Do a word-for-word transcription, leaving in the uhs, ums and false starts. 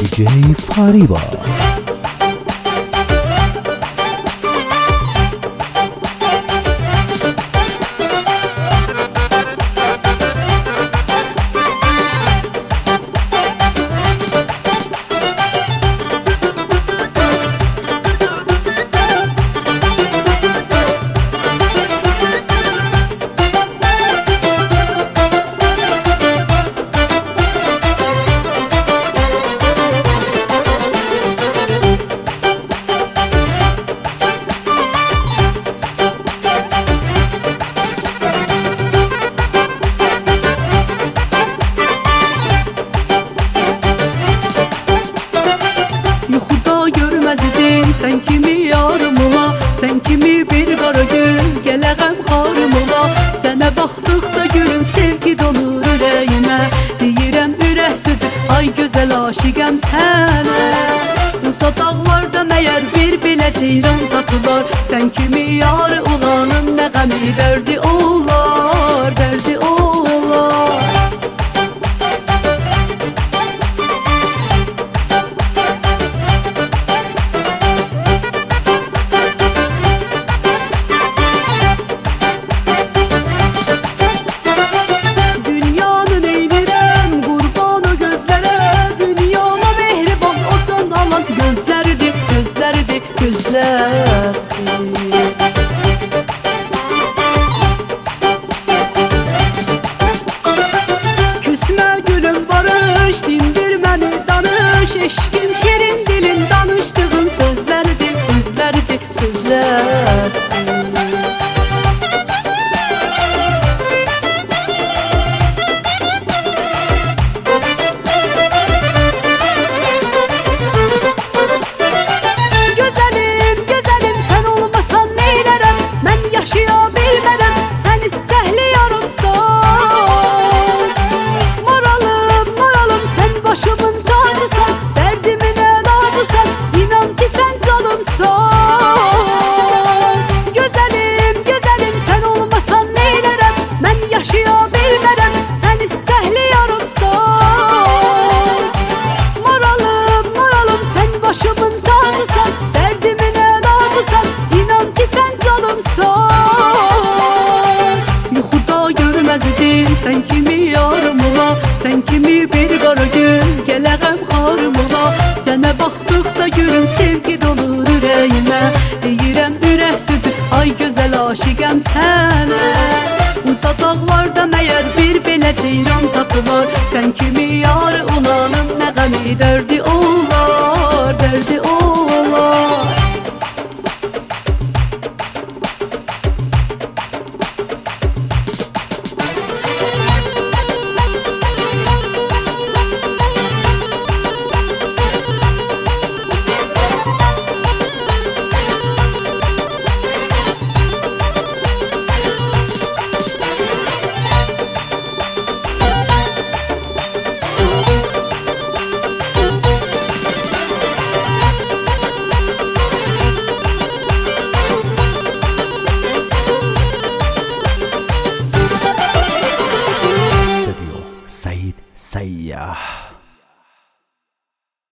دی جی فریبا. Sen kimi yarım ola, sen kimi bir qara göz, gələ qəm xarım ola. Sənə baxdıqca gülüm sevgi dolur ürəyimə. Deyirəm ürək sözü, ay gözəl aşiqəm sənə. Uca dağlarda məyər bir belə ceyran tapılar. Sən kimi yarı olanın nə qəmi dərdi olar, dərdi olar. Gözlerdi, gözlerdi, gözlerdi. Küsme gülüm barış, dindir beni danış. Eşkim şirin dilin danıştığın sözlerdi, sözlerdi, sözlerdi. Sen kimi yarım ola, sen kimi bir qara göz, gələ qəm xarım ola. Sənə baxdıqca gülüm sevgi dolur ürəyimə. Deyirəm ürək sözü, ay gözəl aşiqəm sənə. Uca dağlarda məyər bir belə ceyran tapılar. Sən kimi yarı olanın nə qəmi dərdi olar, dərdi olar.